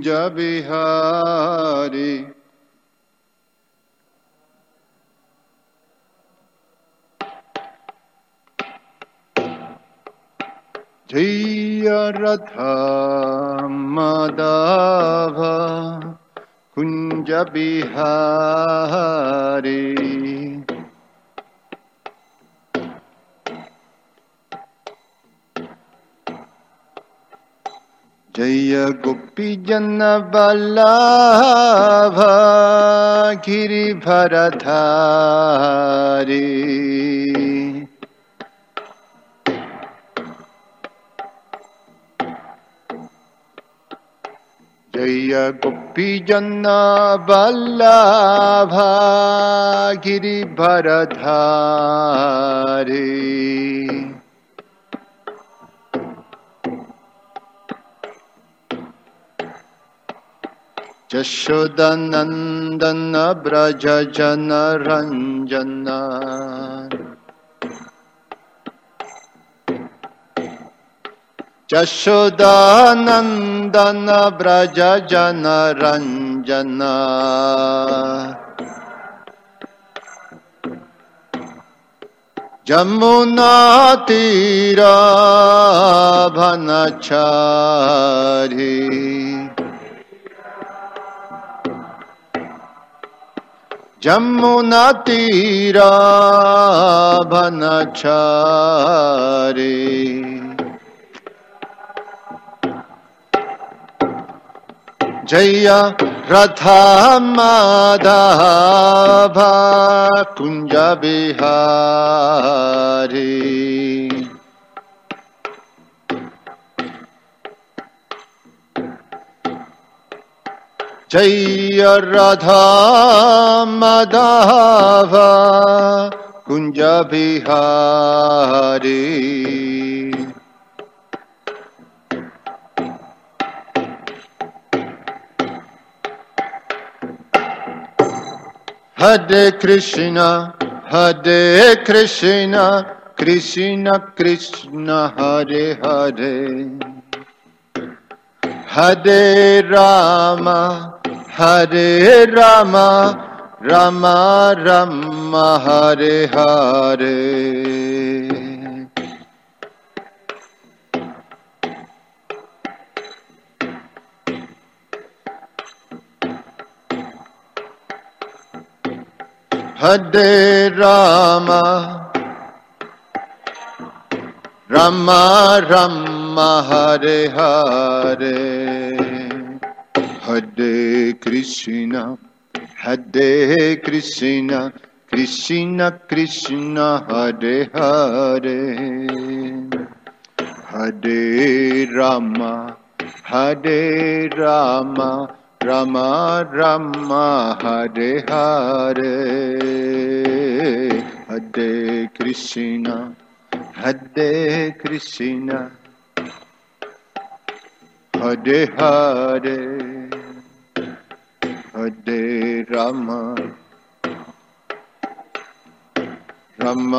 कुंज बिहारी जय राधा माधव कुंज बिहारी जय गोपी जन वल्लभ गिरिधरधारी जय गोपी जन वल्लभ गिरिधरधारी यशोदानंदन ब्रज जन रंजन यशोदानंदन ब्रज जन रंजन जमुना तीरा वनचारी जमुना तीरा वनचारी जय राधा माधव कुंज बिहारी जय राधा माधव कुंज बिहारी हरे कृष्णा कृष्ण कृष्ण हरे हरे हरे राम राम राम हरे हरे हरे राम राम राम हरे हरे हरे कृष्ण कृष्ण कृष्ण हरे हरे हरे राम राम राम हरे हरे हरे कृष्ण हरे हरे हरे राम राम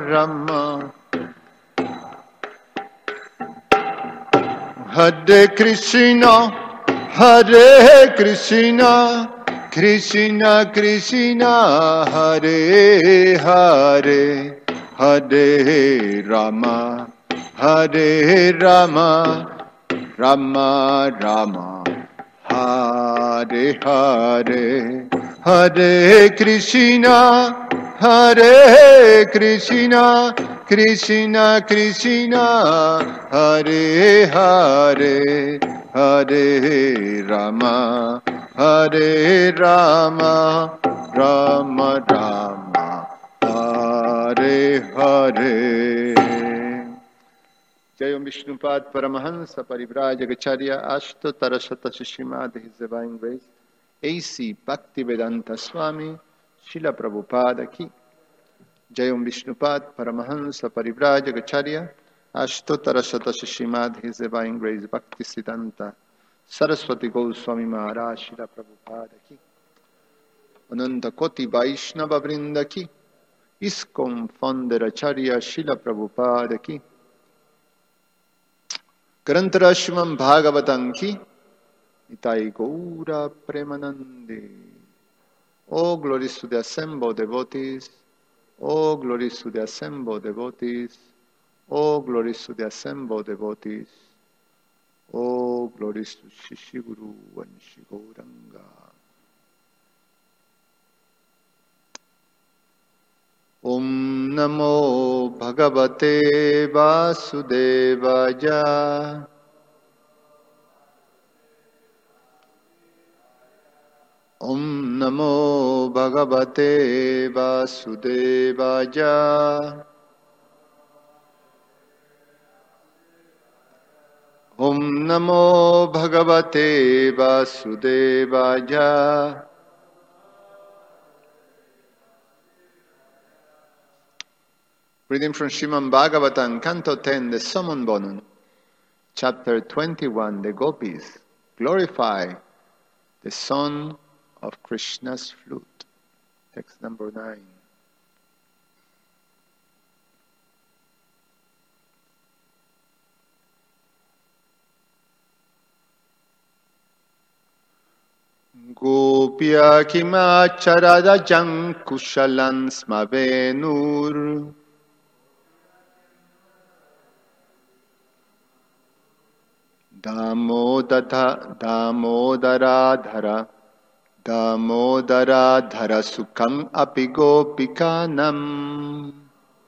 हरे कृष्ण कृष्ण कृष्ण हरे हरे हरे राम राम राम हरे हरे हरे कृष्ण कृष्ण कृष्ण हरे हरे हरे राम राम राम हरे हरे। जय विष्णुपाद परमहंस परिव्राजकाचार्य अष्टोत्तर शत श्रीमद his divine grace AC Bhaktivedanta Swami Srila Prabhupada की जय विष्णुपाद परमहंस परिव्राजकाचार्य अष्टोत्तर शत श्रीमद हिज डिवाइन ग्रेस भक्ति सिद्धांत सरस्वती गोस्वामी महाराज श्रीला प्रभुपाद की अनंत कोटि वैष्णव वृंद की इस्कॉन फाउंडर आचार्य श्रीला प्रभुपाद की ग्रंथराशिमं भागवतं की Nitai Gaura Premanande. Oh, glories to the assembled devotees. Oh, glories to the assembled devotees. Oh, glories to the assembled devotees. Oh, glories to Shishiguru and Shigauranga. Om Namo Bhagavate Vasudevaya. Om Namo Bhagavate Vasudevaya. Om Namo Bhagavate Vasudevaya. Reading from Srimad Bhagavatam, Canto 10, the Summon Bonum, Chapter 21, the Gopis glorify the son of Krishna's flute. Text number 9. Gopya kimacharajang kushalan smavenur. Damodaradhara sukham api gopikanam.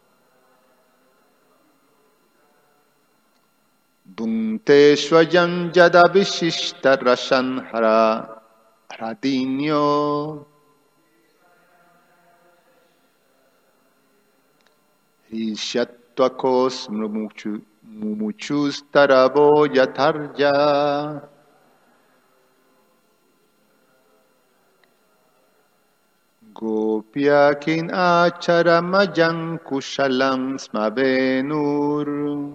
Bhunte swayam jada vishishta rasan hradinyo. Hishatvakos mumuchustarabo yatarja. Gopyakin acharamajang kushalam smavenur.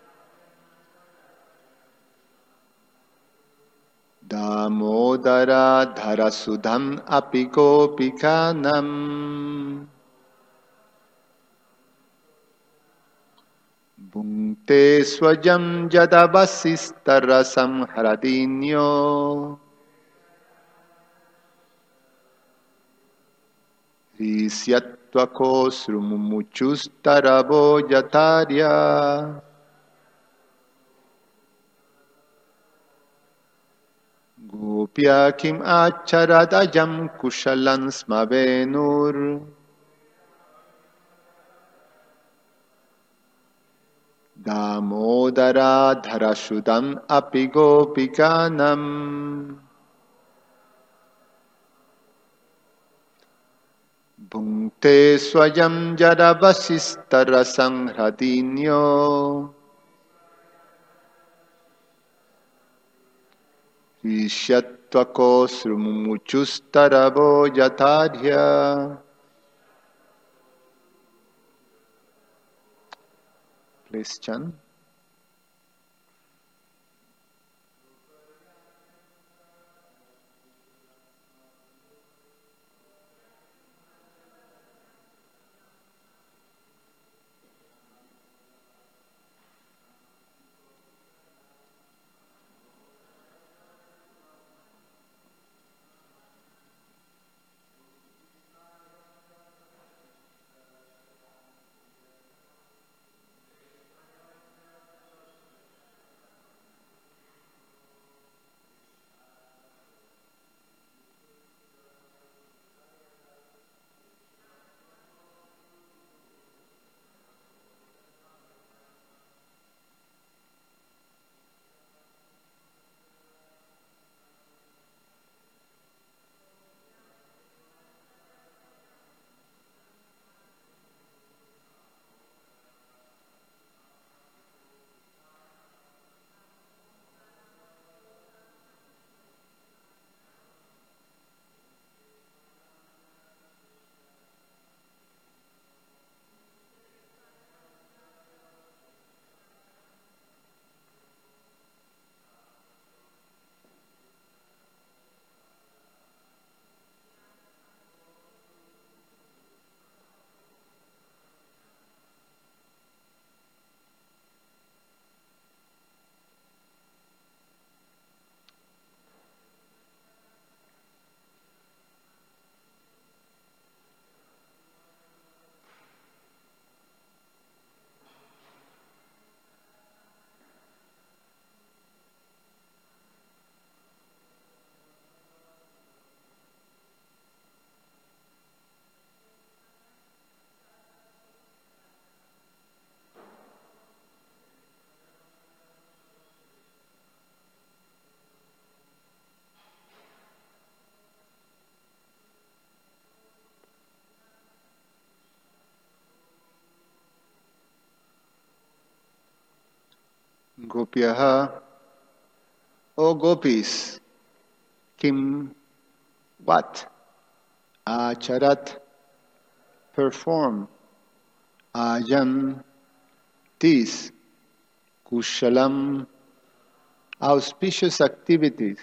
Damodara dharasudham api gopikanam. Bhunte swayam jadavasistarasam hradinyo. Risyatvakos rumumuchustarabo yatarya. Gopya kim acharadayam kushalan smavenur. Damodara dharasudam api gopikanam. Bhunte swayam jadavasistarasam hradinyo. Vishyattvakos rumumuchustarabo yatarya. Please chant. Gopyaha, O gopis, kim, what? Acharat, perform. Ayan, this. Kushalam, auspicious activities.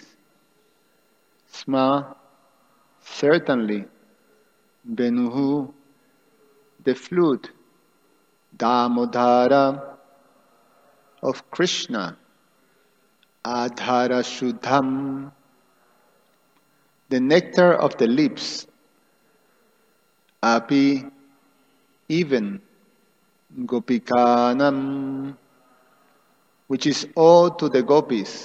Sma, certainly. Benuhu, the flute. Damodhara, of Krishna. Adhara Shuddham, the nectar of the lips. Api, even. Gopikanam, which is owed to the gopis.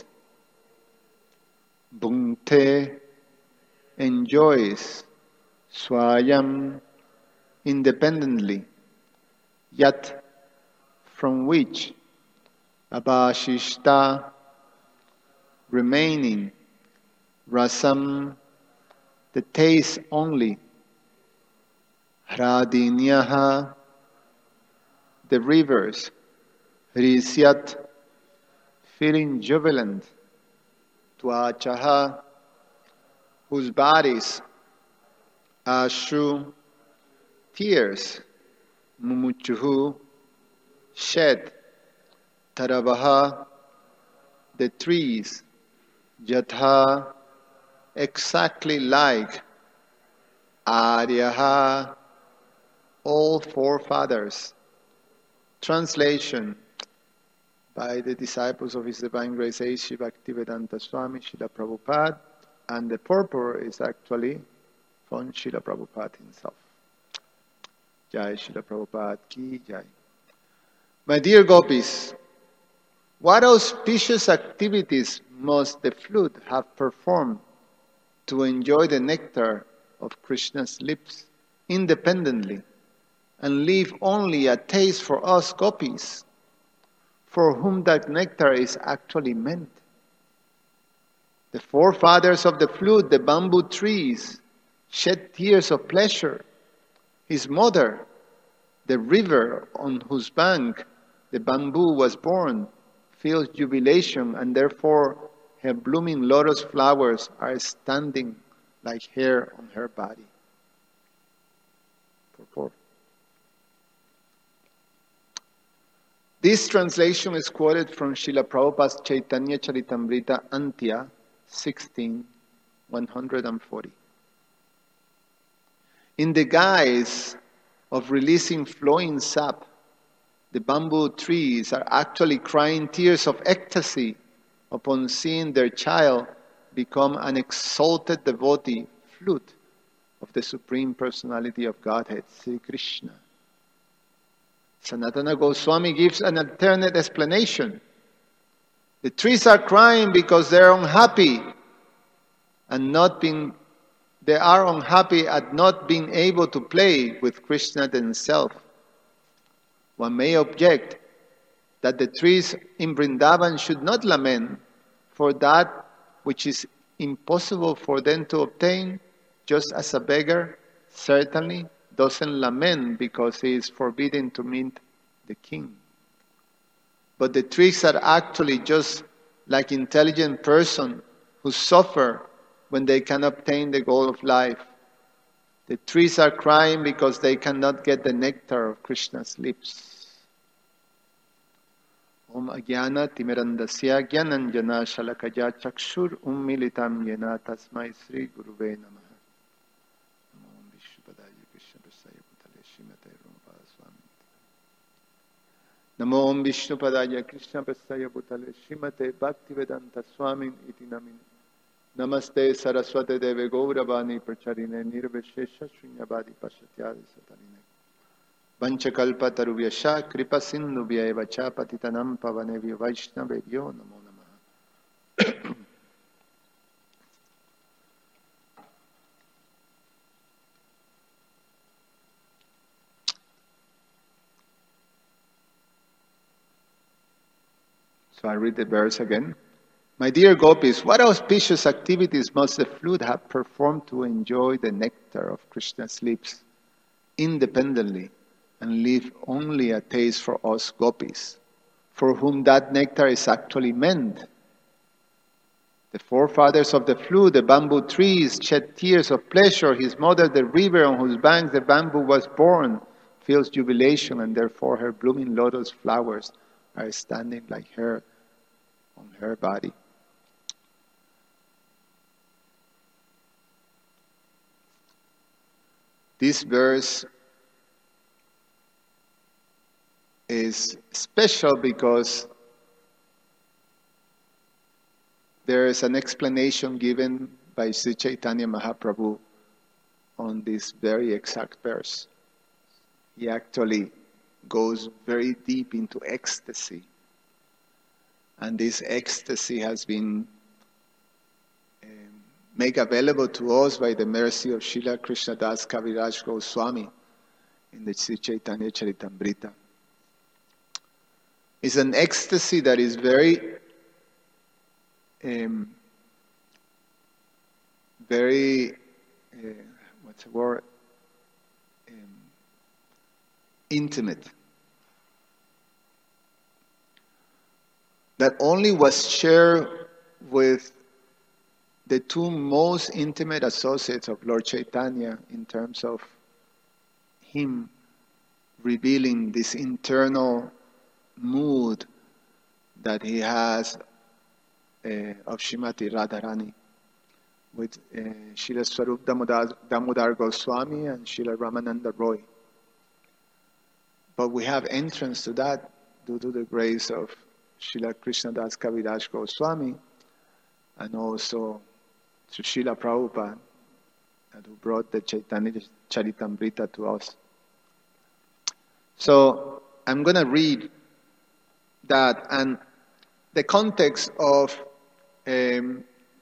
Bhungte, enjoys. Swayam, independently. Yat, from which. Abhashishta, remaining. Rasam, the taste only. Hradinyaha, the rivers. Hrisyat, feeling jubilant. Tvachaha, whose bodies. Ashu, tears. Mumuchuhu, shed. Taravaha, the trees. Jatha, exactly like. Aryaha, all forefathers. Translation by the disciples of His Divine Grace A.C. Bhaktivedanta Swami Srila Prabhupada, and the purport is actually from Srila Prabhupada himself. Jai Srila Prabhupada Ki Jai. My dear gopis, what auspicious activities must the flute have performed to enjoy the nectar of Krishna's lips independently and leave only a taste for us gopis, for whom that nectar is actually meant? The forefathers of the flute, the bamboo trees, shed tears of pleasure. His mother, the river on whose bank the bamboo was born, feels jubilation, and therefore her blooming lotus flowers are standing like hair on her body. Purport. This translation is quoted from Srila Prabhupada's Chaitanya Charitamrita Antya 16:140. In the guise of releasing flowing sap, the bamboo trees are actually crying tears of ecstasy upon seeing their child become an exalted devotee, flute of the Supreme Personality of Godhead, Sri Krishna. Sanatana Goswami gives an alternate explanation. The trees are crying because they are unhappy at not being able to play with Krishna themselves. One may object that the trees in Vrindavan should not lament for that which is impossible for them to obtain, just as a beggar certainly doesn't lament because he is forbidden to meet the king. But the trees are actually just like intelligent persons who suffer when they cannot obtain the goal of life. The trees are crying because they cannot get the nectar of Krishna's lips. Om Agyana Timirandasya Gyananjana Shalakaya Chakshur Ummilitam Yena Tasmai Sri Guruve Namaha. Om Vishnupadaya Krishna Prasaya Bhutale Srimate Ramapada Swami. Namo Om Vishnupadaya Krishna Prasaya Bhutale Srimate Bhaktivedanta Swami Iti Namin. Namaste Saraswate Deve Gauravani Pracharine Nirveshesha Shunyabadi Pashatyadi Satarine. Vanchakalpa Taruvyasha Kripa Sindhubhya Evacha Patitanam Pavanevyo Vaishnavevyo Namo Namaha. So I read the verse again. My dear gopis, what auspicious activities must the flute have performed to enjoy the nectar of Krishna's lips independently and leave only a taste for us gopis, for whom that nectar is actually meant. The forefathers of the flute, the bamboo trees, shed tears of pleasure. His mother, the river on whose banks the bamboo was born, feels jubilation, and therefore her blooming lotus flowers are standing like her on her body. This verse is special because there is an explanation given by Sri Chaitanya Mahaprabhu on this very exact verse. He actually goes very deep into ecstasy. And this ecstasy has been made available to us by the mercy of Srila Krishnadas Kaviraj Goswami in the Sri Chaitanya Charitamrita. It's an ecstasy that is very intimate. That only was shared with the two most intimate associates of Lord Chaitanya in terms of him revealing this internal mood that he has of Srimati Radharani with Srila Swarup Damodar Goswami and Srila Ramananda Roy. But we have entrance to that due to the grace of Srila Krishnadas Kaviraj Goswami and also to Srila Prabhupada, who brought the Chaitanya Charitamrita to us. So I'm going to read that, and the context of Sri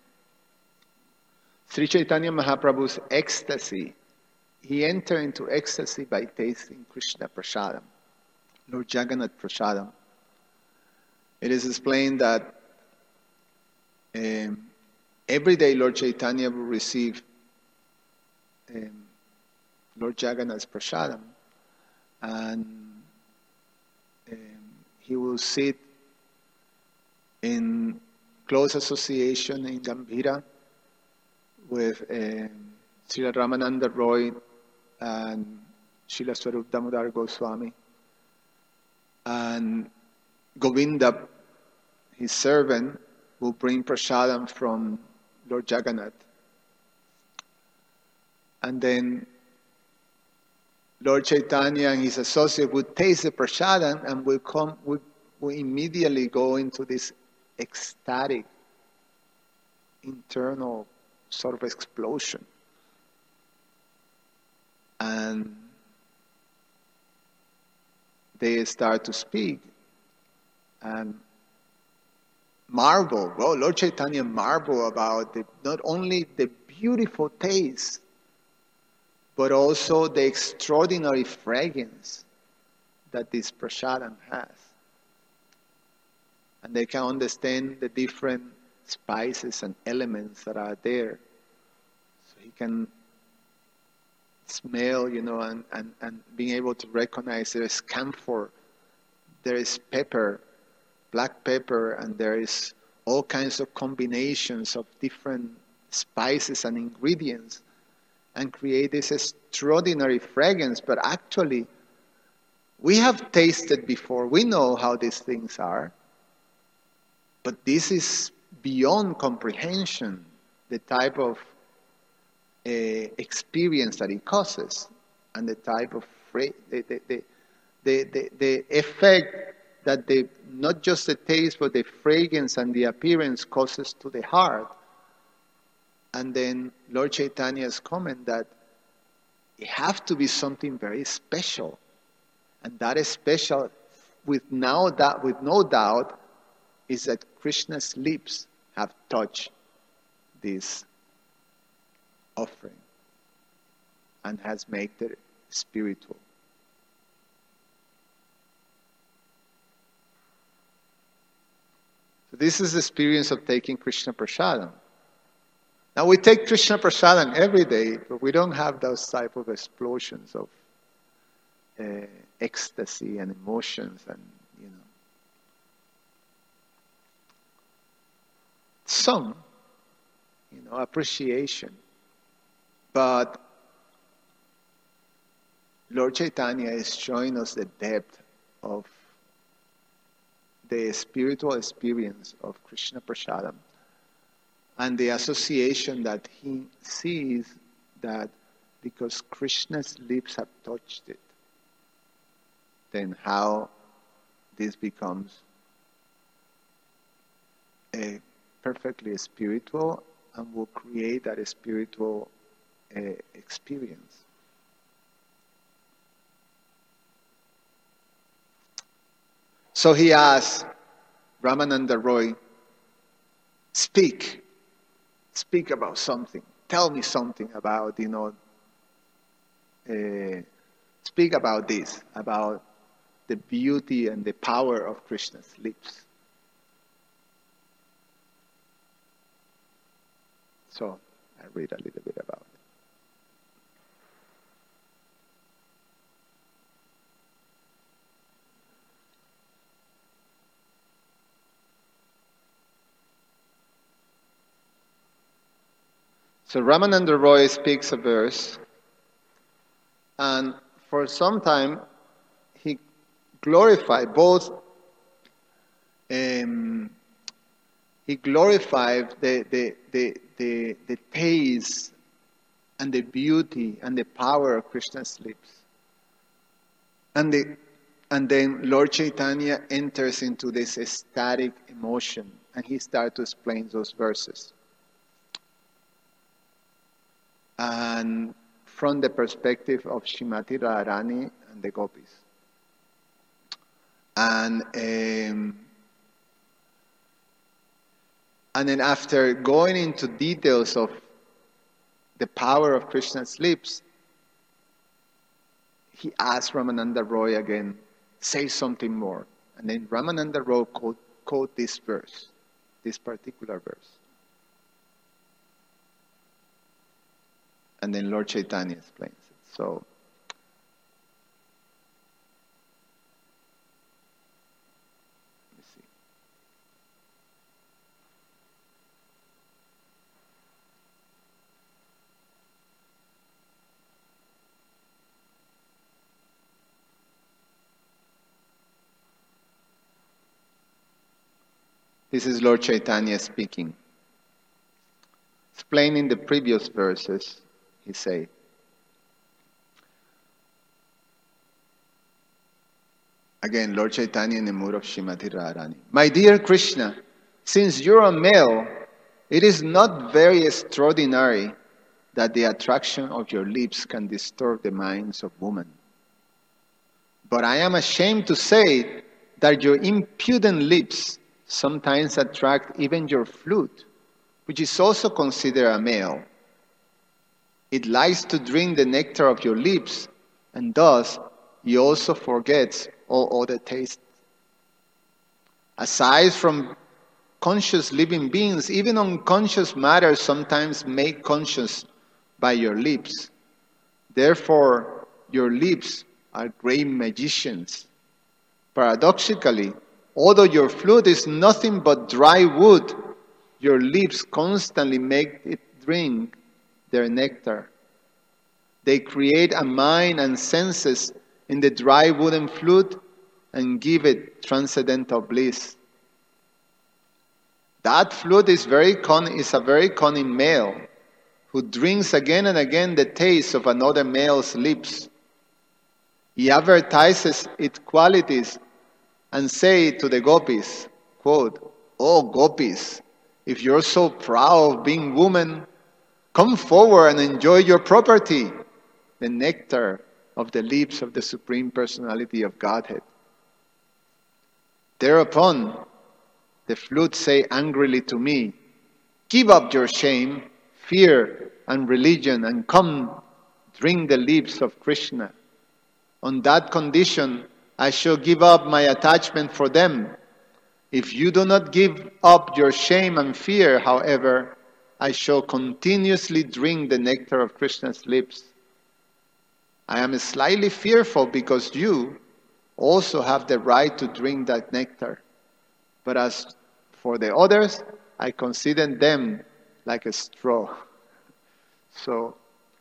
Chaitanya Mahaprabhu's ecstasy. He entered into ecstasy by tasting Krishna Prasadam, Lord Jagannath Prasadam. It is explained that every day Lord Chaitanya will receive Lord Jagannath's Prasadam, and he will sit in close association in Gambhira with Srila Ramananda Roy and Srila Swarup Damodar Goswami. And Govinda, his servant, will bring prasadam from Lord Jagannath. And then Lord Chaitanya and his associate would taste the prasadam and will immediately go into this ecstatic internal sort of explosion. And they start to speak and marvel. Well, Lord Chaitanya marvel about not only the beautiful taste, but also the extraordinary fragrance that this prasadam has. And they can understand the different spices and elements that are there. So he can smell, and being able to recognize there is camphor, there is pepper, black pepper, and there is all kinds of combinations of different spices and ingredients, and create this extraordinary fragrance. But actually, we have tasted before. We know how these things are. But this is beyond comprehension, the type of experience that it causes, and the type of the effect that not just the taste, but the fragrance and the appearance causes to the heart. And then Lord Chaitanya's comment that it has to be something very special, and that is special with no doubt is that Krishna's lips have touched this offering and has made it spiritual. So this is the experience of taking Krishna Prasadam. Now we take Krishna Prasadam every day, but we don't have those type of explosions of ecstasy and emotions, and some, appreciation. But Lord Chaitanya is showing us the depth of the spiritual experience of Krishna Prasadam and the association that he sees that because Krishna's lips have touched it, then how this becomes a perfectly spiritual and will create that spiritual experience. So he asked Ramananda Roy, speak about something. Tell me something about, speak about this, about the beauty and the power of Krishna's lips. So I read a little bit about it. So Ramananda Roy speaks a verse, and for some time he glorified both. He glorified the taste and the beauty and the power of Krishna's lips, and then Lord Chaitanya enters into this ecstatic emotion, and he starts to explain those verses. And from the perspective of Srimati Radharani and the gopis. And then after going into details of the power of Krishna's lips, he asked Ramananda Roy again, say something more. And then Ramananda Roy quote this verse, this particular verse. And then Lord Chaitanya explains it. So, let me see. This is Lord Chaitanya speaking. Explaining the previous verses, he said, again, Lord Chaitanya in the mood of Srimati Radharani. My dear Krishna, since you're a male, it is not very extraordinary that the attraction of your lips can disturb the minds of women. But I am ashamed to say that your impudent lips sometimes attract even your flute, which is also considered a male. It likes to drink the nectar of your lips, and thus he also forgets all other tastes. Aside from conscious living beings, even unconscious matter sometimes made conscious by your lips. Therefore, your lips are great magicians. Paradoxically, although your flute is nothing but dry wood, your lips constantly make it drink their nectar. They create a mind and senses in the dry wooden flute and give it transcendental bliss. That flute is a very cunning male who drinks again and again the taste of another male's lips. He advertises its qualities and say to the gopis, quote, "Oh gopis, if you're so proud of being women, come forward and enjoy your property, the nectar of the lips of the Supreme Personality of Godhead." Thereupon, the flute say angrily to me, "Give up your shame, fear, and religion, and come drink the lips of Krishna. On that condition, I shall give up my attachment for them. If you do not give up your shame and fear, however, I shall continuously drink the nectar of Krishna's lips. I am slightly fearful because you also have the right to drink that nectar. But as for the others, I consider them like a straw. So,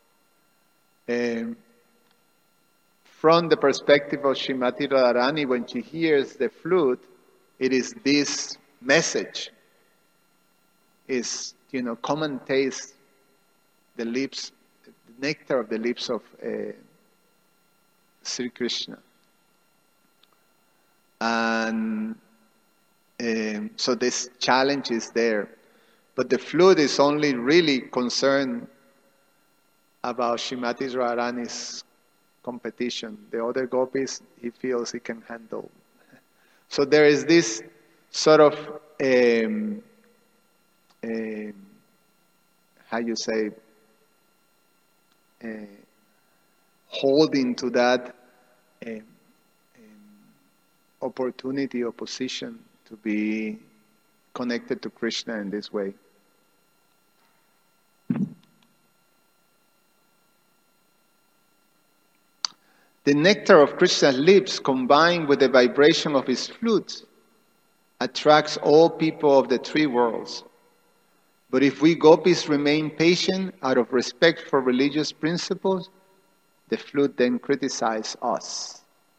from the perspective of Srimati Radharani, when she hears the flute, it is this message. Is, come and taste the nectar of the lips of Sri Krishna. And so this challenge is there. But the flute is only really concerned about Srimati Radharani's competition. The other gopis, he feels he can handle. So there is this sort of, holding to that opportunity or position to be connected to Krishna in this way. The nectar of Krishna's lips, combined with the vibration of his flute, attracts all people of the three worlds. But if we gopis remain patient out of respect for religious principles, the flute then criticizes us.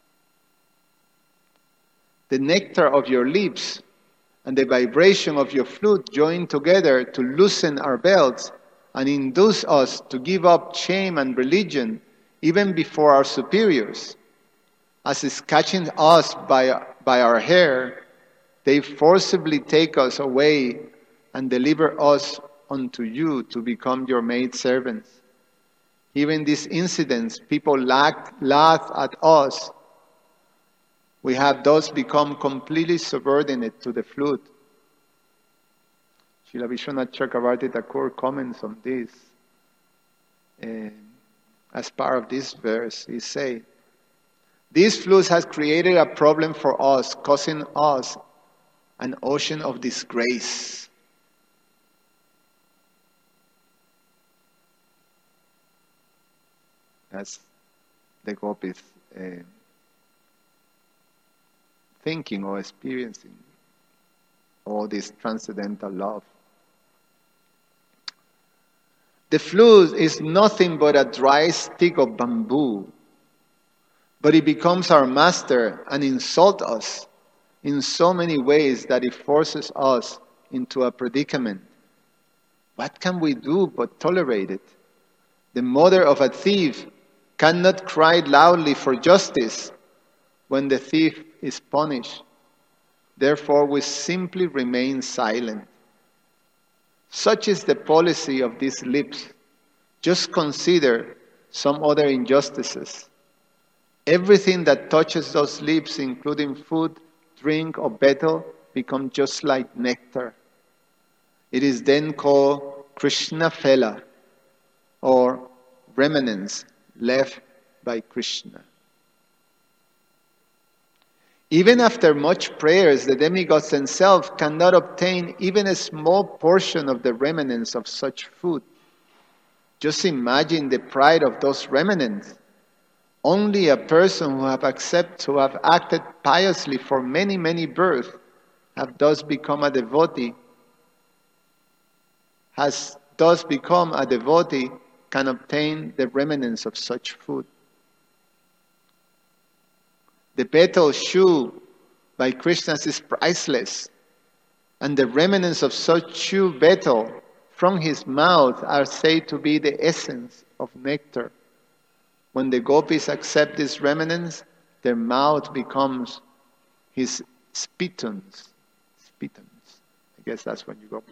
The nectar of your lips and the vibration of your flute join together to loosen our belts and induce us to give up shame and religion even before our superiors. As is catching us by our hair, they forcibly take us away and deliver us unto you to become your maid servants. Even these incidents, people laugh at us. We have thus become completely subordinate to the flute. Srila Vishwanath Chakravarti Thakur comments on this. As part of this verse, he says, this flute has created a problem for us, causing us an ocean of disgrace. That's the gopis thinking or experiencing all this transcendental love. The flute is nothing but a dry stick of bamboo, but it becomes our master and insults us in so many ways that it forces us into a predicament. What can we do but tolerate it? The mother of a thief cannot cry loudly for justice when the thief is punished. Therefore, we simply remain silent. Such is the policy of these lips. Just consider some other injustices. Everything that touches those lips, including food, drink, or betel, becomes just like nectar. It is then called Krishna Phela, or remnants left by Krishna. Even after much prayers, the demigods themselves cannot obtain even a small portion of the remnants of such food. Just imagine the pride of those remnants. Only a person who have acted piously for many, many births, have thus become a devotee, can obtain the remnants of such food. The betel shoe by Krishna is priceless, and the remnants of such shoe betel from his mouth are said to be the essence of nectar. When the gopis accept these remnants, their mouth becomes his spittoons. Spittoons. I guess that's when you go.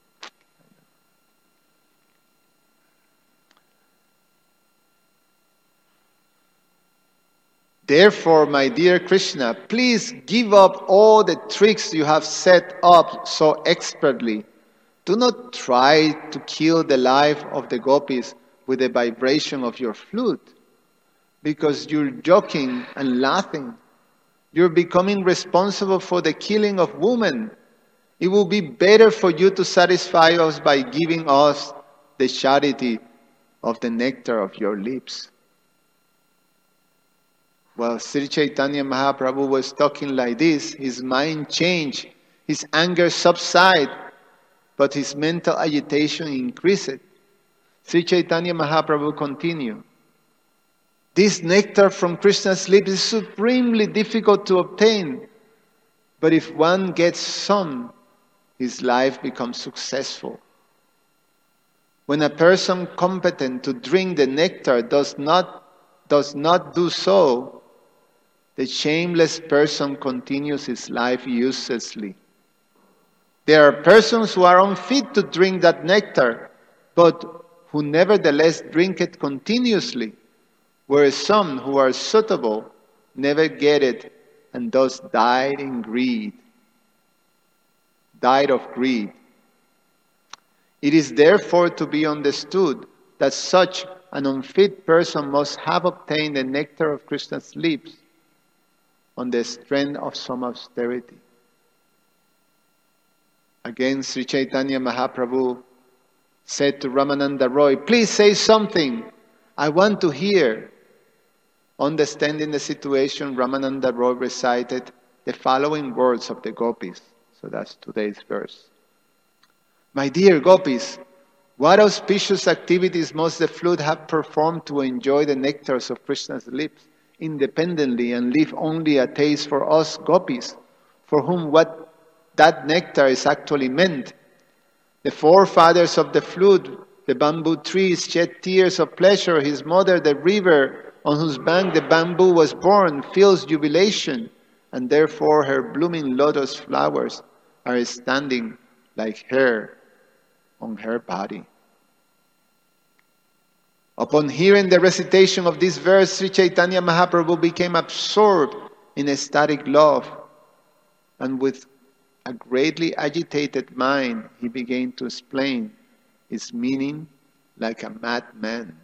Therefore, my dear Krishna, please give up all the tricks you have set up so expertly. Do not try to kill the life of the gopis with the vibration of your flute, because you're joking and laughing. You're becoming responsible for the killing of women. It will be better for you to satisfy us by giving us the charity of the nectar of your lips. While Sri Chaitanya Mahaprabhu was talking like this, his mind changed, his anger subsided, but his mental agitation increased. Sri Chaitanya Mahaprabhu continued, "This nectar from Krishna's lips is supremely difficult to obtain, but if one gets some, his life becomes successful. When a person competent to drink the nectar does not do so, the shameless person continues his life uselessly. There are persons who are unfit to drink that nectar, but who nevertheless drink it continuously, whereas some who are suitable never get it and thus died of greed. It is therefore to be understood that such an unfit person must have obtained the nectar of Krishna's lips on the strength of some austerity." Again, Sri Chaitanya Mahaprabhu said to Ramananda Roy, "Please say something. I want to hear." Understanding the situation, Ramananda Roy recited the following words of the gopis. So that's today's verse. "My dear gopis, what auspicious activities must the flute have performed to enjoy the nectars of Krishna's lips independently and leave only a taste for us gopis, for whom what that nectar is actually meant. The forefathers of the flute, the bamboo trees, shed tears of pleasure. His mother, the river on whose bank the bamboo was born, feels jubilation, and therefore her blooming lotus flowers are standing like hair on her body." Upon hearing the recitation of this verse, Sri Chaitanya Mahaprabhu became absorbed in ecstatic love, and with a greatly agitated mind, he began to explain its meaning like a madman.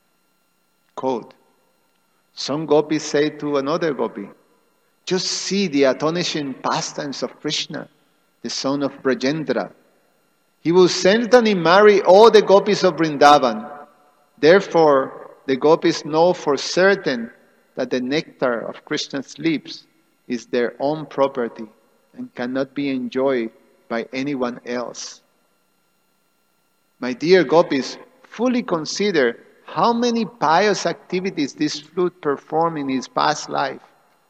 Quote, "Some gopis say to another gopi, 'Just see the astonishing pastimes of Krishna, the son of Brajendra. He will certainly marry all the gopis of Vrindavan. Therefore, the gopis know for certain that the nectar of Krishna's lips is their own property and cannot be enjoyed by anyone else.' My dear gopis, fully consider how many pious activities this flute performed in his past life.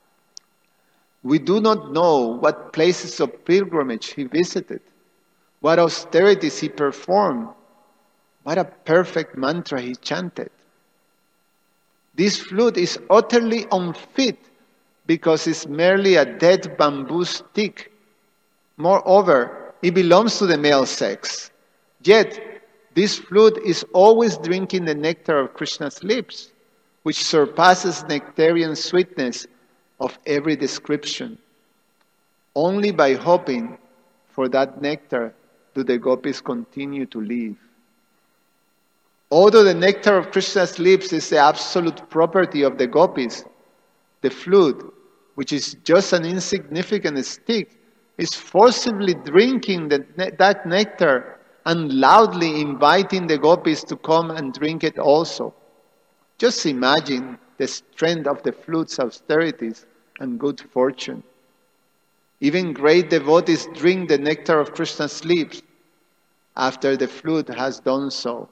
We do not know what places of pilgrimage he visited, what austerities he performed, what a perfect mantra he chanted. This flute is utterly unfit because it's merely a dead bamboo stick. Moreover, it belongs to the male sex. Yet, this flute is always drinking the nectar of Krishna's lips, which surpasses nectarian sweetness of every description. Only by hoping for that nectar do the gopis continue to live. Although the nectar of Krishna's lips is the absolute property of the gopis, the flute, which is just an insignificant stick, is forcibly drinking that nectar and loudly inviting the gopis to come and drink it also. Just imagine the strength of the flute's austerities and good fortune. Even great devotees drink the nectar of Krishna's lips after the flute has done so.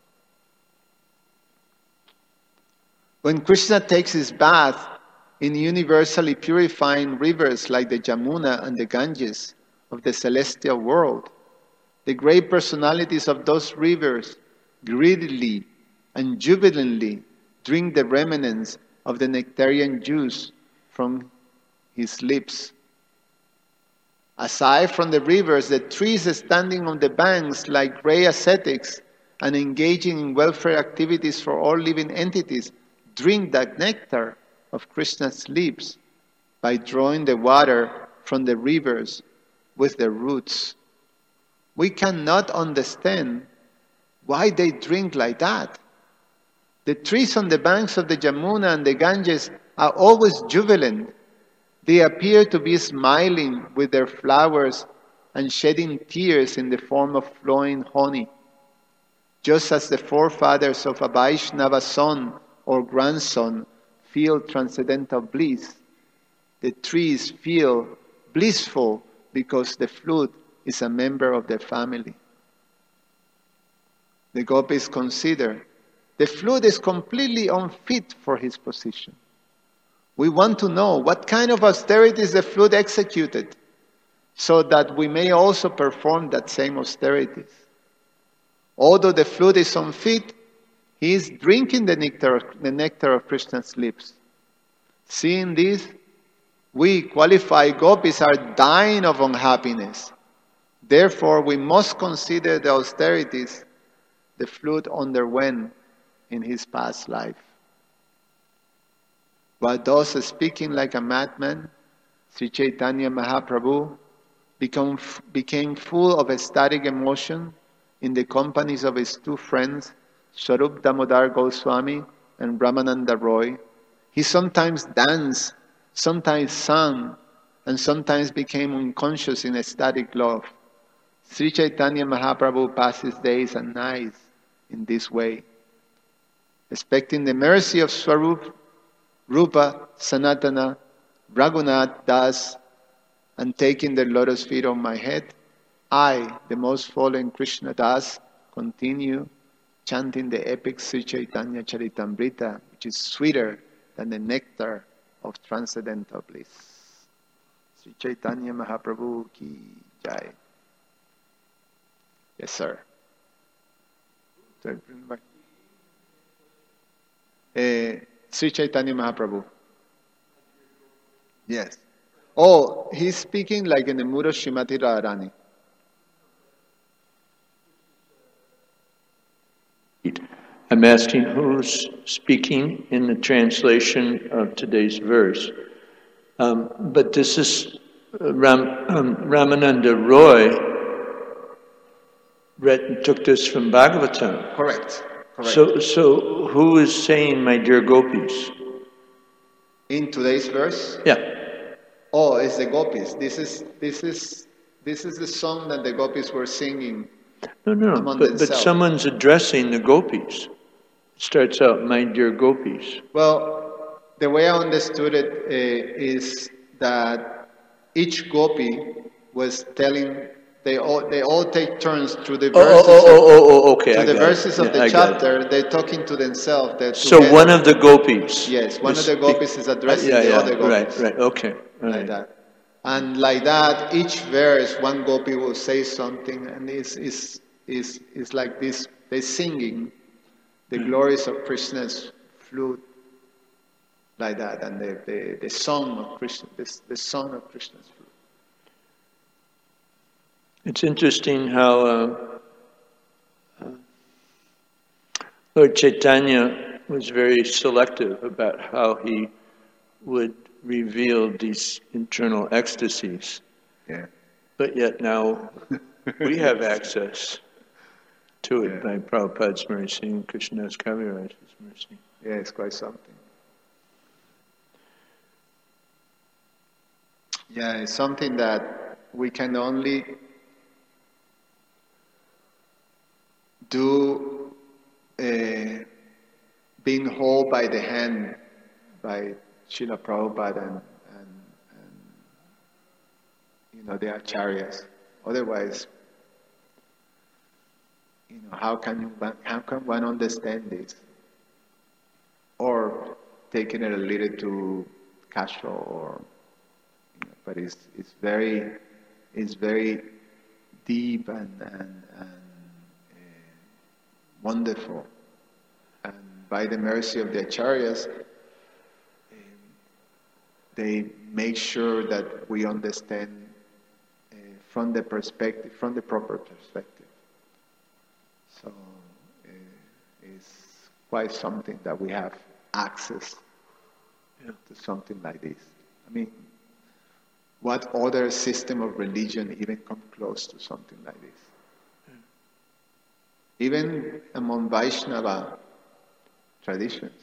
When Krishna takes his bath in universally purifying rivers like the Jamuna and the Ganges of the celestial world, the great personalities of those rivers greedily and jubilantly drink the remnants of the nectarian juice from his lips. Aside from the rivers, the trees standing on the banks like grey ascetics and engaging in welfare activities for all living entities drink that nectar of Krishna's lips by drawing the water from the rivers with their roots. We cannot understand why they drink like that. The trees on the banks of the Jamuna and the Ganges are always jubilant. They appear to be smiling with their flowers and shedding tears in the form of flowing honey. Just as the forefathers of a Vaishnava son or grandson feel transcendental bliss, the trees feel blissful because the flute is a member of the family. The gopis consider the flute is completely unfit for his position. We want to know what kind of austerities the flute executed, so that we may also perform that same austerities. Although the flute is unfit, he is drinking the nectar of Krishna's lips. Seeing this, we qualified gopis are dying of unhappiness. Therefore, we must consider the austerities the flute underwent in his past life. While thus speaking like a madman, Sri Chaitanya Mahaprabhu became full of ecstatic emotion in the companies of his two friends, Swarup Damodar Goswami and Brahmananda Roy. He sometimes danced, sometimes sang, and sometimes became unconscious in ecstatic love. Sri Chaitanya Mahaprabhu passes days and nights in this way. Expecting the mercy of Swarup, Rupa, Sanatana, Raghunath Das, and taking the lotus feet on my head, I, the most fallen Krishna Das, continue chanting the epic Sri Chaitanya Charitamrita, which is sweeter than the nectar of transcendental bliss. Sri Chaitanya Mahaprabhu ki jai. Yes, sir. Sri Chaitanya Mahaprabhu. Yes. Oh, he's speaking like in the mood of Srimati Radharani. I'm asking who's speaking in the translation of today's verse. But this is Ramananda Roy took this from Bhagavatam. Correct. So who is saying "My dear gopis"? In today's verse? Yeah. Oh, it's the gopis. This is the song that the gopis were singing. No. But someone's addressing the gopis. It starts out, "My dear gopis." Well, the way I understood it is that each gopi was telling. They all take turns through the verses. Okay. To the verses of the chapter, they're talking to themselves. So one of the gopis. Yes, one of the gopis is addressing the other gopis. Right. Okay. Like that, and like that, each verse, one gopi will say something, and it's like this. They're singing the glories of Krishna's flute, like that, and the song of Krishna, the song of Krishna's flute. It's interesting how Lord Chaitanya was very selective about how he would reveal these internal ecstasies. Yeah. But yet now we have access to it by Prabhupada's mercy and Krishnadas Kaviraj's mercy. Yeah, it's quite something. Yeah, it's something that we can only do being held by the hand by Srila Prabhupada and the acharyas. Otherwise, how can one understand this? Or taking it a little too casual, or but it's very deep and wonderful. And by the mercy of the acharyas, they make sure that we understand from the proper perspective. So it's quite something that we have access to something like this. I mean, what other system of religion even come close to something like this? Even among Vaishnava traditions,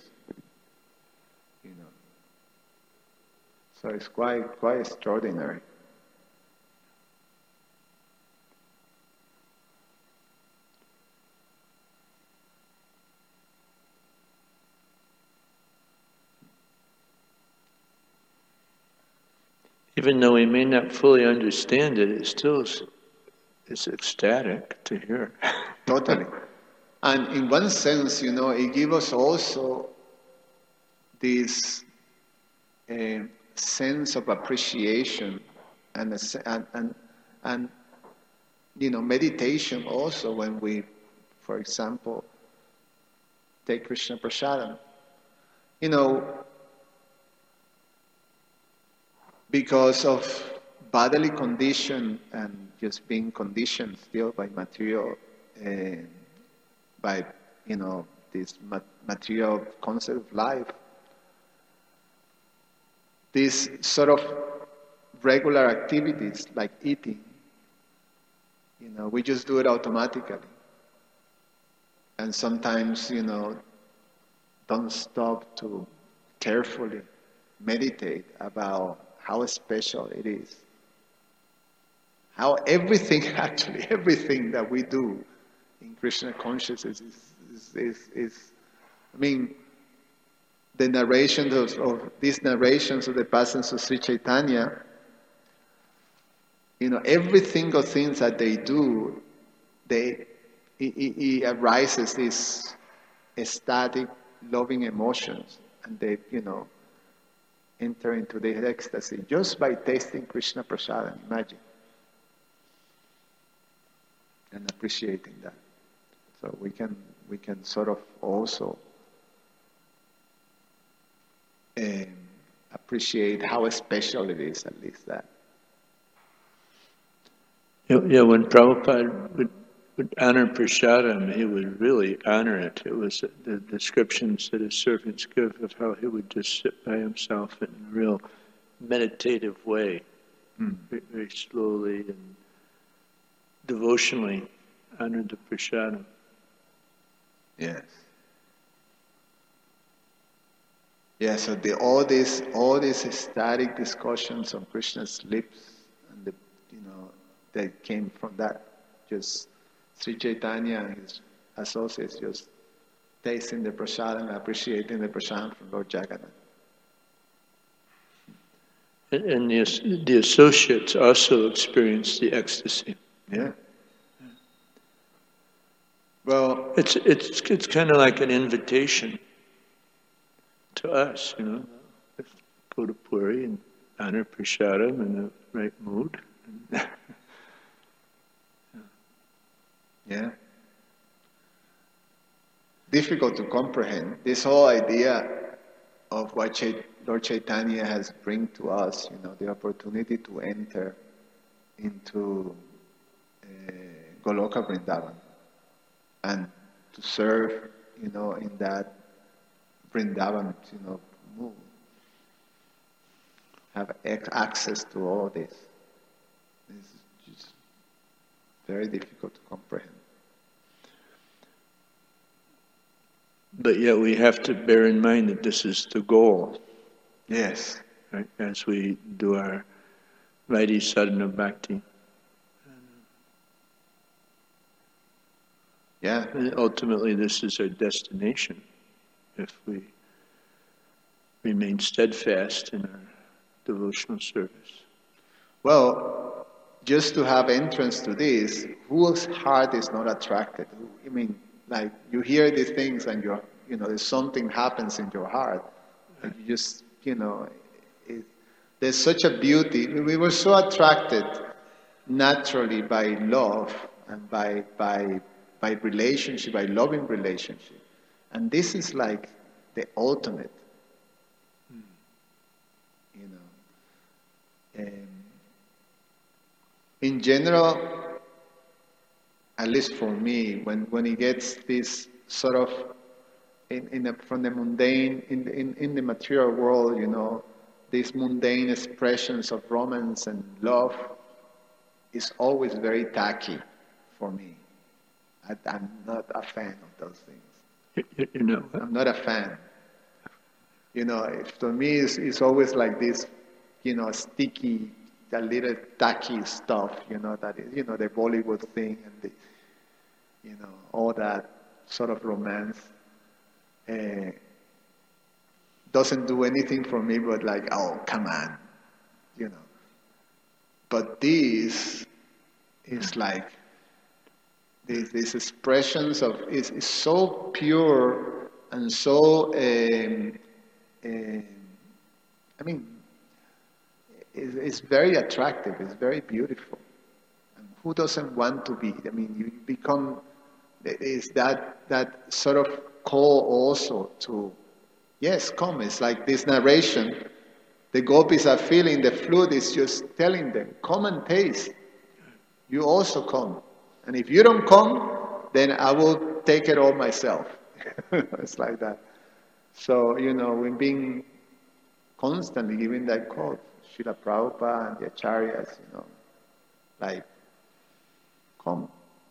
So it's quite extraordinary. Even though we may not fully understand it, it still It's ecstatic to hear. Totally. And in one sense, it gives us also this sense of appreciation and meditation also when we, for example, take Krishna Prasadam. Because of bodily condition and just being conditioned still by material, by this material concept of life, these sort of regular activities like eating, we just do it automatically. And sometimes, don't stop to carefully meditate about how special it is. How everything that we do in Krishna consciousness is the narrations of these narrations of the passings of Sri Chaitanya, every single thing that they do, it arises these ecstatic, loving emotions, and they, enter into the ecstasy just by tasting Krishna Prasadam. Imagine, and appreciating that. So we can sort of also appreciate how special it is, at least that. Yeah, when Prabhupada would honor Prasadam, he would really honor it. It was the descriptions that his servants give of how he would just sit by himself in a real meditative way, very, very slowly and devotionally honored the Prasadam. Yes. Yeah, so all these ecstatic discussions on Krishna's lips, and that came from that, just Sri Chaitanya and his associates just tasting the prasadam, appreciating the prasadam from Lord Jagannath. And the associates also experienced the ecstasy. Yeah. Well, it's kind of like an invitation to us, Let's go to Puri and honor Prasadam in the right mood. Yeah. Difficult to comprehend. This whole idea of what Lord Chaitanya has bring to us, the opportunity to enter into Goloka Vrindavan and to serve, in that Vrindavan, mood. Have access to all this. This is just very difficult to comprehend. But yet we have to bear in mind that this is the goal. Yes. Right? As we do our Vaidhi Sadhana Bhakti. Yeah. And ultimately this is our destination if we remain steadfast in our devotional service. Well, just to have entrance to this, whose heart is not attracted? Like you hear these things and there's something happens in your heart. And you just, there's such a beauty. We were so attracted naturally by love and by relationship, by loving relationship. And this is like the ultimate, in general, at least for me, when it gets this sort of from the mundane in the material world, these mundane expressions of romance and love is always very tacky for me. I'm not a fan of those things. I'm not a fan. For me, it's always like this, sticky, a little tacky stuff, that is, the Bollywood thing and all that sort of romance. Doesn't do anything for me but like, oh, come on, But this is like These expressions of is so pure and so I mean it's very attractive, it's very beautiful. And who doesn't want to be? I mean, you become is that sort of call also to yes, come. It's like this narration. The gopis are feeling the flute is just telling them, come and taste. You also come. And if you don't come, then I will take it all myself. It's like that. So, we've been constantly giving that call. Srila Prabhupada and the Acharyas, like, come.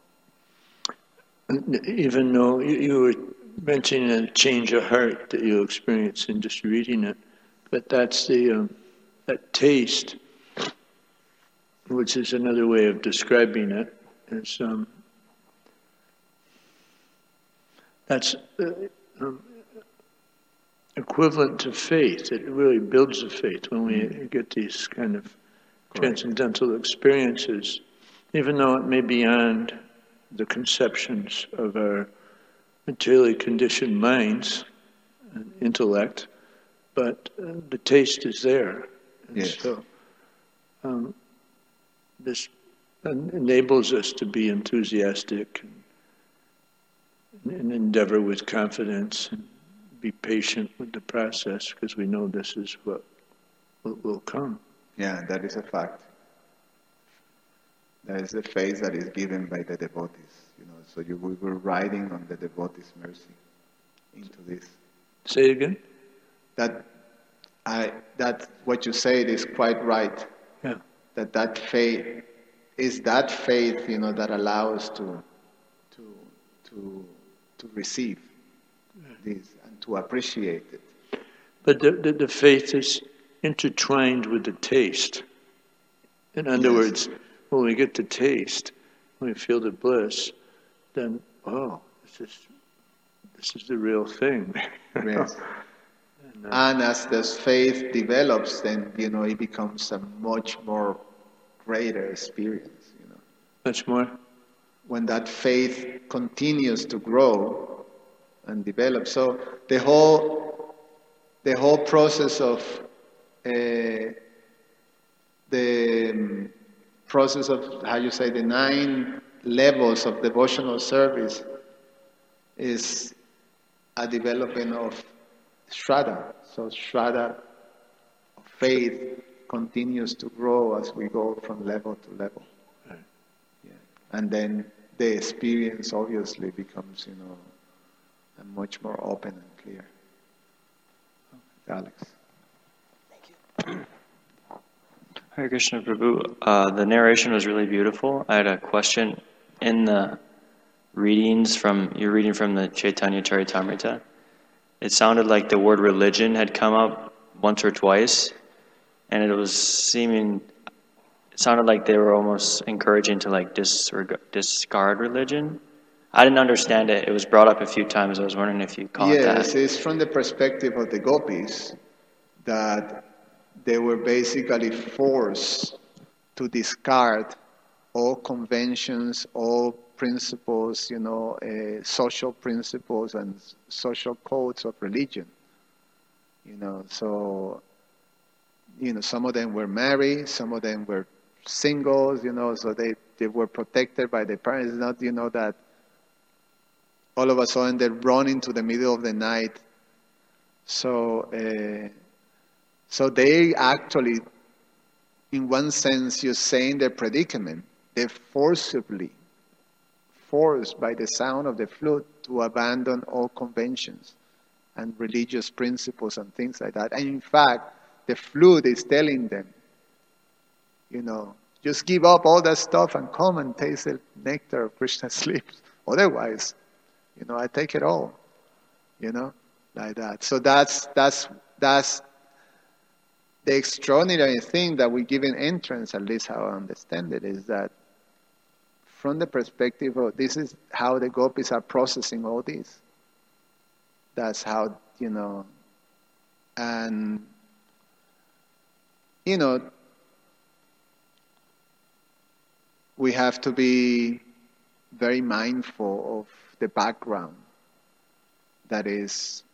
Even though you were mentioning a change of heart that you experience in just reading it, but that's that taste, which is another way of describing it, is that's equivalent to faith. It really builds the faith when we get these kind of transcendental experiences, even though it may be beyond the conceptions of our materially conditioned minds and intellect, but the taste is there. And yes. So this enables us to be enthusiastic and endeavor with confidence and be patient with the process, because we know this is what will come. Yeah, that is a fact. That is the faith that is given by the devotees. So we were riding on the devotees' mercy into this. Say it again? That what you said is quite right. Yeah. That faith is that faith, that allows to receive this and to appreciate it. But the faith is intertwined with the taste. In other words, when we get the taste, when we feel the bliss, then this is the real thing. Yes. And as this faith develops, then it becomes a much more greater experience. Much more. When that faith continues to grow and develop, so the whole process of the process of the 9 levels of devotional service is a development of Shraddha. So Shraddha of faith continues to grow as we go from level to level. Right. Yeah. And then the experience obviously becomes, much more open and clear. Alex. Thank you. Hare Krishna Prabhu, the narration was really beautiful. I had a question. In the you're reading from the Chaitanya Charitamrita, it sounded like the word religion had come up once or twice, and it sounded like they were almost encouraging to discard religion. I didn't understand it. It was brought up a few times. I was wondering if you caught that. Yes, it's from the perspective of the gopis that they were basically forced to discard all conventions, all principles, social principles and social codes of religion. So, some of them were married, some of them were singles, so they were protected by their parents. It's not, that all of a sudden they run into the middle of the night. So they actually, in one sense, you're saying their predicament. They're forced by the sound of the flute to abandon all conventions and religious principles and things like that. And in fact, the flute is telling them, just give up all that stuff and come and taste the nectar of Krishna's lips. Otherwise, I take it all, like that. So that's the extraordinary thing that we give in entrance, at least how I understand it, is that from the perspective of this is how the gopis are processing all this. That's how, and, we have to be very mindful of the background. That is,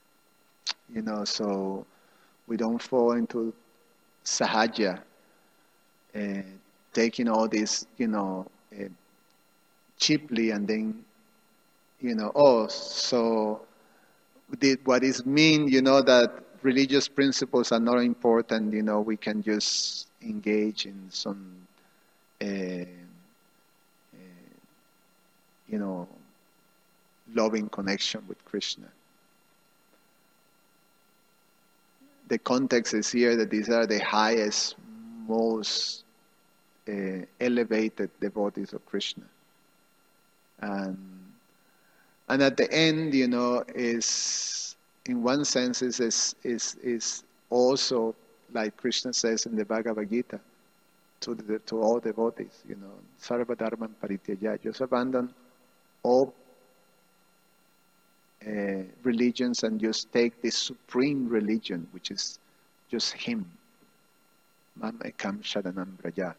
so we don't fall into sahaja, taking all this, cheaply, and then, so what is mean, that religious principles are not important, we can just engage in some, loving connection with Krishna. The context is here that these are the highest, most elevated devotees of Krishna. And at the end, is in one sense is also, like Krishna says in the Bhagavad Gita, to all devotees, Sarva Dharma Parityaja, just abandon all religions and just take the supreme religion, which is just Him. Mam ekam sharanam braja.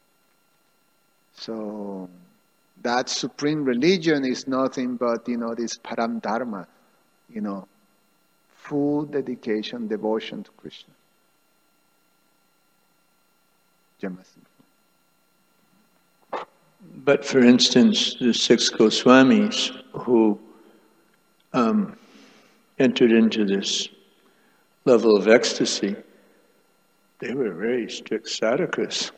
So that supreme religion is nothing but, this param dharma, full dedication, devotion to Krishna. But for instance, the 6 Goswamis who entered into this level of ecstasy, they were very strict sadhakas.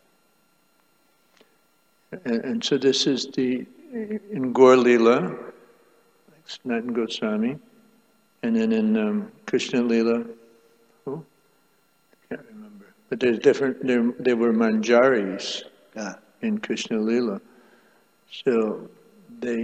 And so this is in Gaur Lila, like Sanatana Goswami, and then in Krishna Lila, who? I can't remember. But there's different, there were manjaris in Krishna Lila. So they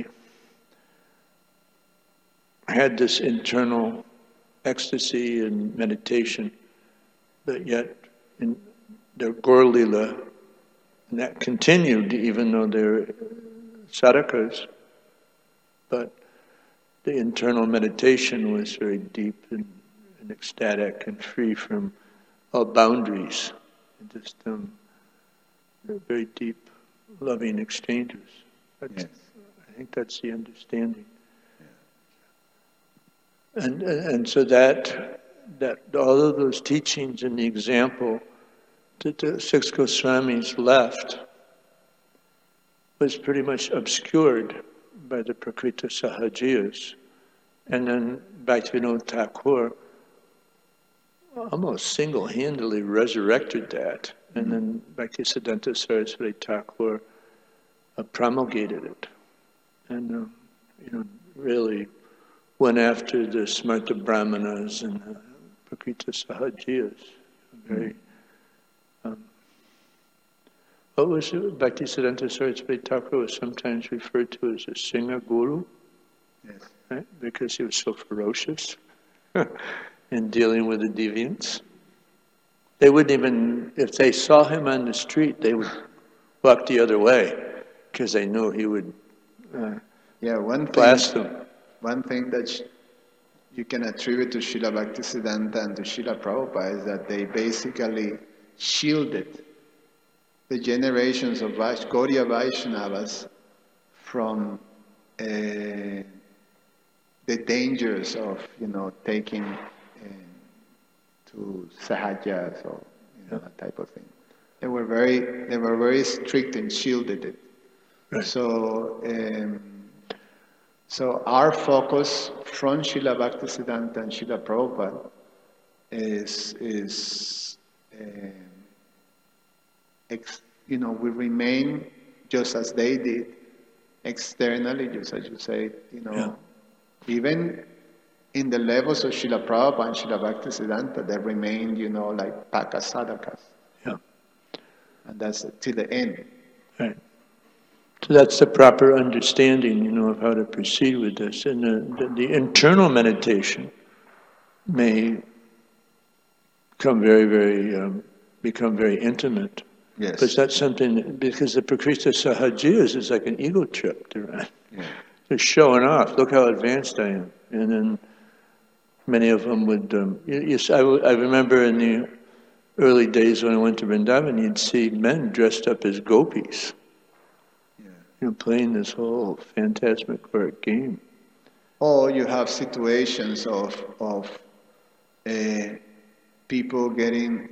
had this internal ecstasy and meditation, but yet in their Gaur Lila, and that continued even though they're sadhakas, but the internal meditation was very deep and ecstatic and free from all boundaries, and just very deep, loving exchanges. Yes. I think that's the understanding. Yeah. And so that all of those teachings and the example that the 6 Goswamis left was pretty much obscured by the Prakriti Sahajiyas. And then Bhaktivinoda Thakur almost single-handedly resurrected that. And then Bhaktisiddhanta Saraswati Thakur promulgated it. And, really went after the Smarta Brahmanas and the Prakriti Sahajiyas. Very... what was it? Bhaktisiddhanta Saraswati Thakur was sometimes referred to as a Singha Guru, yes, right? Because he was so ferocious in dealing with the deviants. They wouldn't even, if they saw him on the street, they would walk the other way because they knew he would blast them. One thing that you can attribute to Srila Bhaktisiddhanta and to Srila Prabhupada is that they basically shielded the generations of Gaudiya Vaishnavas from the dangers of, taking to sahajas or that type of thing. They were very strict and shielded it. Right. So our focus from Srila Bhaktisiddhanta and Srila Prabhupada is we remain just as they did, externally, just as you say, even in the levels of Srila Prabhupada and Srila Bhaktisiddhanta, they remained, like Paka Sadhakas. Yeah. And that's till the end. Right. So that's the proper understanding, of how to proceed with this. And the internal meditation may become very intimate. Yes. Because that's something, because the Prakriti Sahajiyas is like an ego trip. They're showing off, look how advanced I am. And then many of them would, I remember in the early days when I went to Vrindavan, you'd see men dressed up as gopis. Yeah. playing this whole phantasmagoric game. Or you have situations of people getting,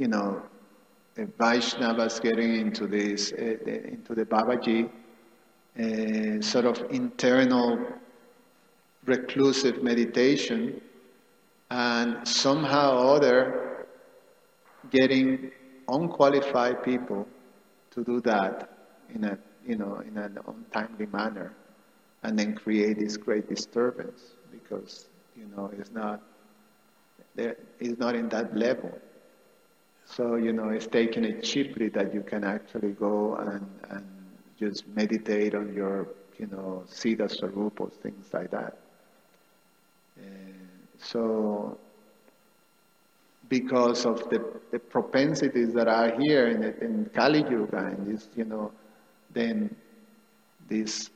Vaishnavas getting into this, into the Babaji, sort of internal reclusive meditation, and somehow or other getting unqualified people to do that in an untimely manner, and then create this great disturbance because it's not in that level. So it's taking it cheaply that you can actually go and just meditate on your Siddha Swarupos, things like that. So because of the propensities that are here in Kali Yuga and this, then these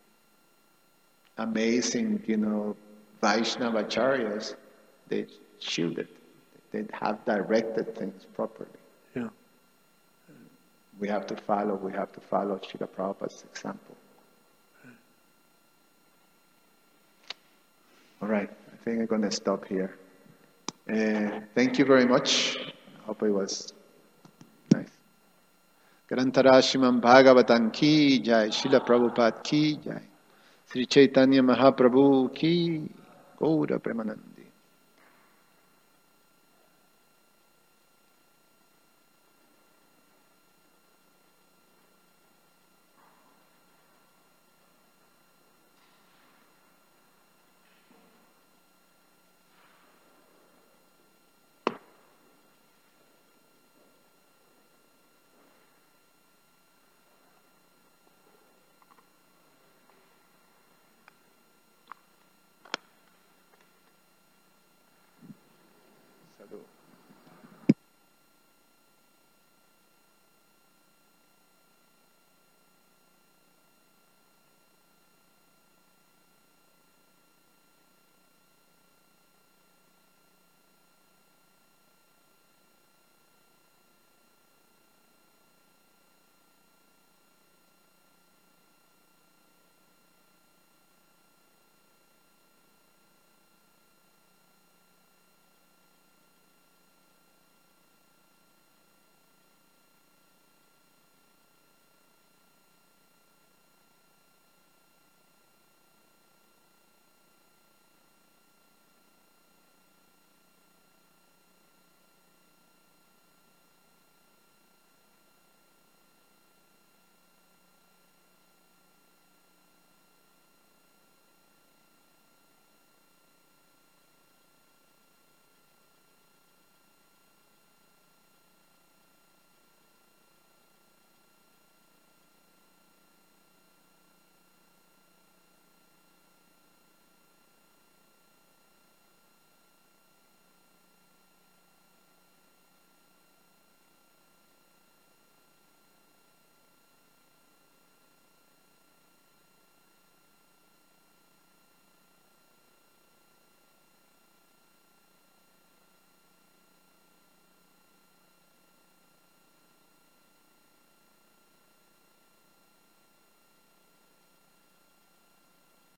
amazing, Vaishnavacharyas, they shielded. They have directed things properly. Yeah. We have to follow Srila Prabhupada's example. All right, I think I'm going to stop here. Thank you very much. I hope it was nice. Grantarashimam Bhagavatam ki jai, Srila Prabhupada ki jai, Sri Chaitanya Mahaprabhu ki, Gaura Premanand.